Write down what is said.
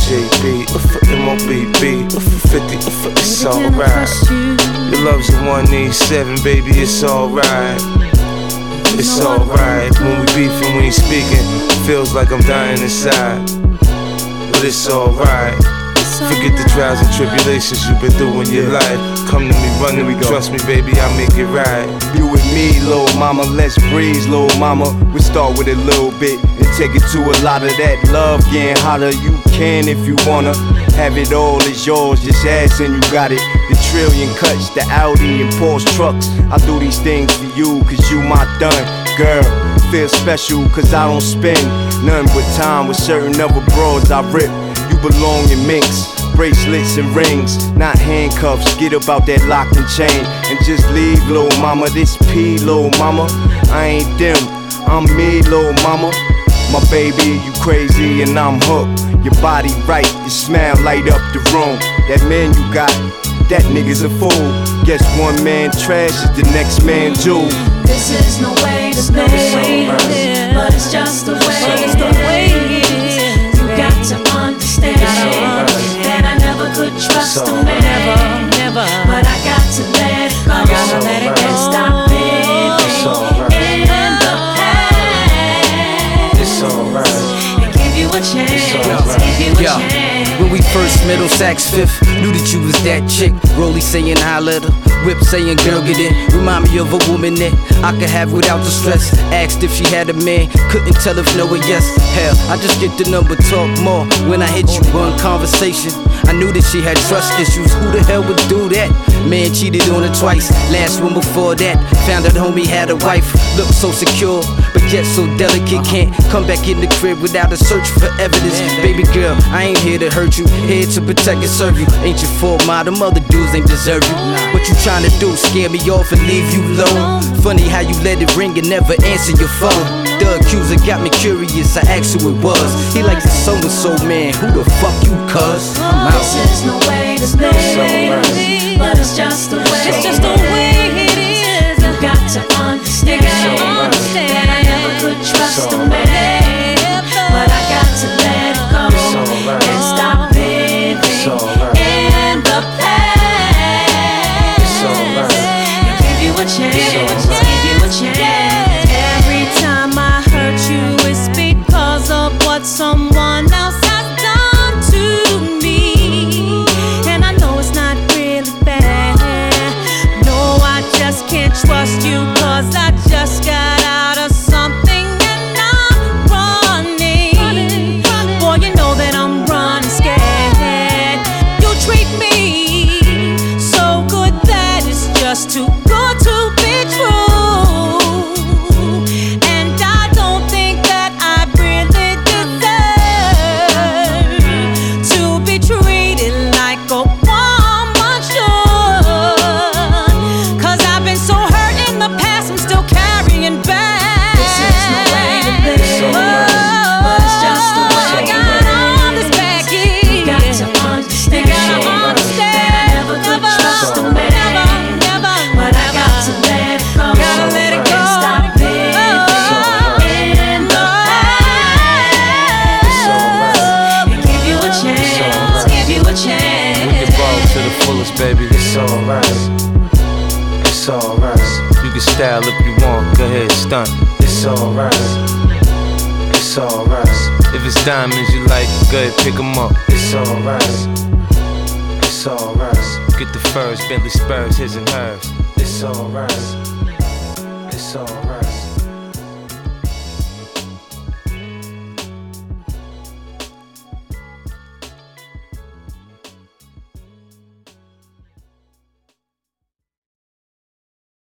JB, for MOBB, for 50, for it's alright. Your love's a 187, baby, it's alright. It's alright. When we beefing, we ain't speaking. Feels like I'm dying inside, but it's alright. Forget the trials and tribulations you've been through in your life. Come to me, run to me, trust me, baby, I'll make it right. You and me, little mama, let's breeze, little mama. We start with a little bit and take it to a lot of that love. Getting hotter, you can if you wanna. Have it all, it's yours, just ask and you got it. The trillion cuts, the Audi and Porsche trucks. I do these things for you, cause you my done. Girl, feel special, cause I don't spend nothing but time with certain other broads I rip. You belong in minks, bracelets and rings, not handcuffs. Get about that lock and chain and just leave, little mama. This P, little mama. I ain't them, I'm me, little mama. My baby, you crazy and I'm hooked. Your body right, your smile light up the room. That man you got, that nigga's a fool. Guess one man trash is the next man jewel. This is no way to stay, but it's just the way it is. You got to understand that I never could trust a man, but I got to let it go and stop living in the past. It's alright. And give you a chance, give you a chance. When we first middle sax fifth, knew that you was that chick. Rolly saying holla at her, Whip saying girl get in. Remind me of a woman that I could have without the stress. Asked if she had a man, couldn't tell if no or yes. Hell, I just get the number, talk more. When I hit you one conversation, I knew that she had trust issues. Who the hell would do that? Man cheated on her twice. Last one before that, found out homie had a wife. Looked so secure, but yet so delicate. Can't come back in the crib without a search for evidence. Baby girl, I ain't here to hurt you, here to protect and serve you. Ain't your fault, ma, them other dudes ain't deserve you. What you tryna do, scare me off and leave you low? Funny how you let it ring and never answer your phone. The accuser got me curious, I asked who it was. He like the so-and-so man, who the fuck you cuz? This is no way to stay, but it's just the way it is. You got to understand that I never could trust a man, but I got to let it go and stop living in the past. And give you a chance, give you a chance. Every time I hurt you, it's because of what someone else has done to me. And I know it's not really fair. No, I just can't trust you, cause I just got out of something and I'm running. Boy, you know that I'm running scared. You treat me so good that it's just too good to be true. And I don't think that I really deserve to be treated like a woman should. Cause I've been so hurt in the past, I'm still carrying back. This is no way to live, but it's just the way I got all this back here. You got to understand that I never could trust a man, but I got to let it go and stop living in the past. And give you a chance, give you a chance. We can ball to the fullest, baby. It's alright. It's alright. You can style if you want, go ahead, stunt. It's alright. It's alright. If it's diamonds you like, go ahead, pick 'em up. It's alright. It's alright. Get the furs, Bentley Spurs, his and hers. It's alright. It's alright.